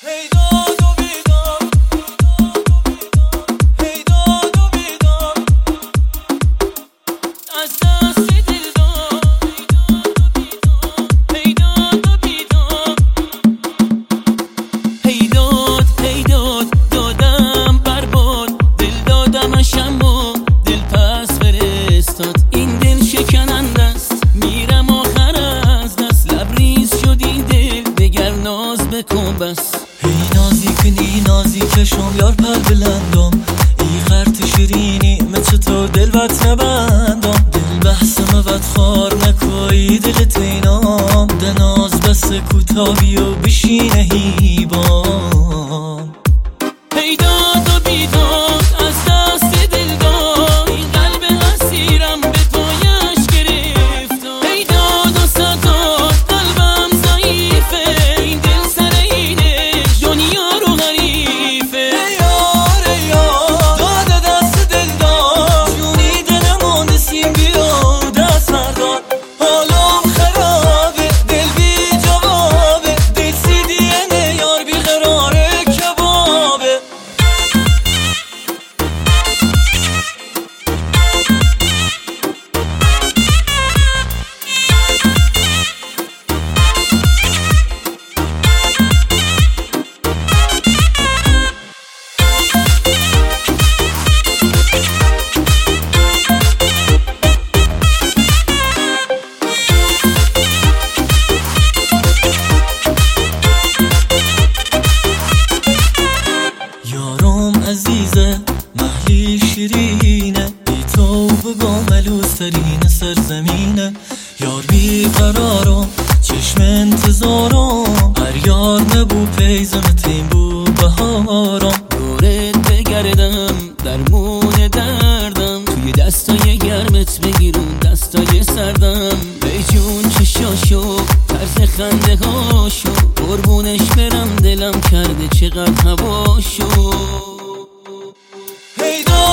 این دل شکننده است، میرم آخر از دست، لبریز شدی دل دگر ناز بکن بس. ای نازیکنی نازیکشم یار پر بلندم، ای خرت شیرینی مثل تو دل بط نبندم. دل بحثم وط خار نکوی دل تینام، دناز بس کوتاهی و بشینه هیبام. ای داد و بیداد از دست دل داد، این قلب اسیرم به پایش گرفت. ای داد و ستاد قلبم ضعیفه، این دل سر اینش دنیا رو غریفه. ای یار ای یار داد دست دل داد، جونی دلمون نسیم بیا دست مردان. حالم خرابه دل بی جوابه، دل CDN یار بی قراره کبابه. یارم عزیزه محلی شیرینه، بی تو بگم ملوسترین سرزمینه. یار بی قرارم چشم انتظارم، هر یار نبو پیزم تیم بو بهارم. دورت بگردم درمون دردم، توی دستای گرمت بگیرون دستای سردم. ای جون چشاشو طرز خنده هاشو، قربونش برم دلم کرده چقدر هواشو. ای